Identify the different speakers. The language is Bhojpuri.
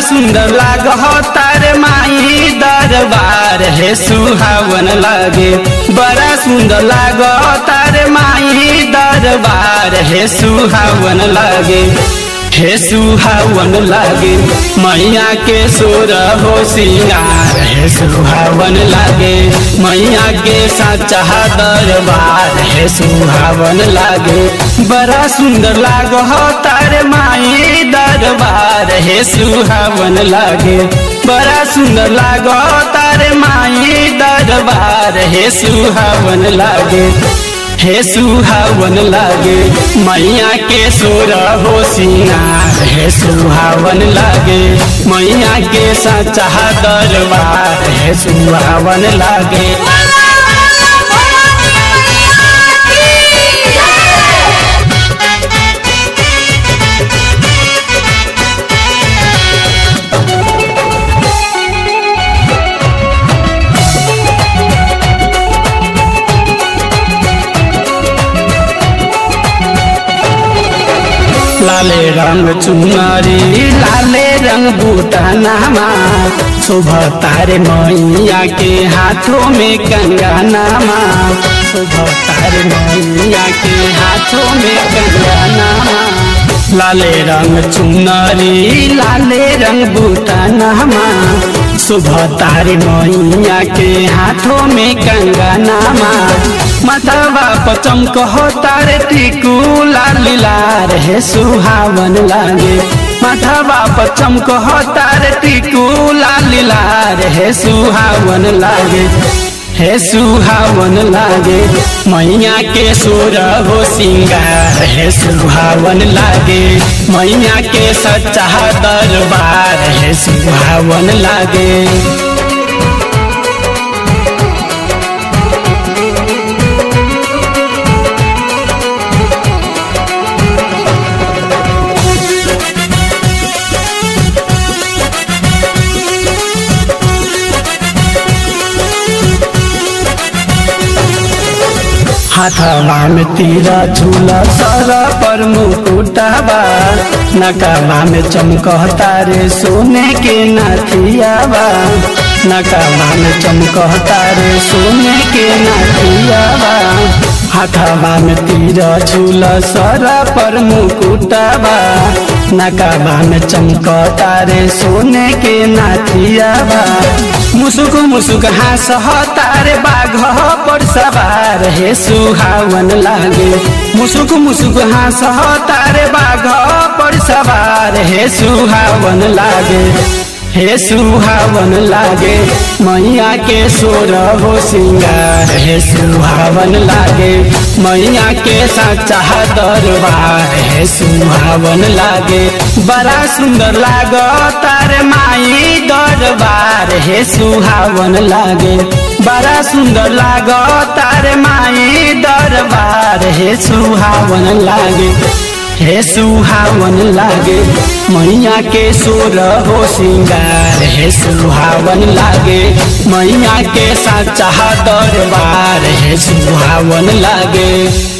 Speaker 1: सुंदर लागतारे माई दरबार हे सुहावन लागे। बड़ा सुंदर लागतारे माई दरबार हे सुहावन लागे। हे सुहावन लागे मैया के सोर हो सिंगार हे सुहावन लागे। मैया के सच्चा दरबार हे सुहावन लागे। बड़ा सुंदर लागतारे माई दरबार हे सुहावन लागे। बड़ा सुंदर लागतारे माई दरबार हे सुहावन लागे। हे सुहावन लागे मैया के सोर हो सिंगार हे सुहावन लागे। मैया के सच्चा दरबार हे सुहावन लागे। लाले रंग चुनरी लाले रंग बूटनामा शोभा तारे मैया के हाथों में कंगनामा। शोभा तारे मैया के हाथों में कंगनामा। लाले रंग चुनरी लाले रंग बूटनामा शोभा तारे मैया के हाथों में कंगनामा। माथावा पर चमकहो तारे टिकुला लीलार हे सुहावन लागे। माथावा पर चमकहो तारे टिकुला लीलार हे सुहावन लागे। हे सुहावन लागे मैया के सोर हो सिंगार हे सुहावन लागे। मैया के सच्चा दरबार हे सुहावन लागे। हाथवा में तीरा झूला सर पर मुकुटवा। नकावा में चमकता रे सोने के नाथियावा। नकावा में चमकता रे सोने के नाथियावा। हाथवा में तीरा झूला सर पर मुकुटवा। नकावा में चमकता रे सोने के नाथियावा। मुसुक मुसुक हाँस तारे बाघ पर सवार हे सुहावन लागे। मुसुक मुसुक हाँस तारे बाघ पर सवार हे सुहावन लागे। हे सुहावन लागे मैया के सोर हो सिंगार हे सुहावन लागे। मैया के सच्चा दरबार हे सुहावन लागे। बड़ा सुंदर लागतारे माई दरबार हे सुहावन लागे। बड़ा सुंदर लागतारे माई दरबार हे सुहावन लागे। हे सुहावन लागे मैया के सोर हो सिंगार हे सुहावन लागे। मैया के सच्चा दरबार हे सुहावन लागे।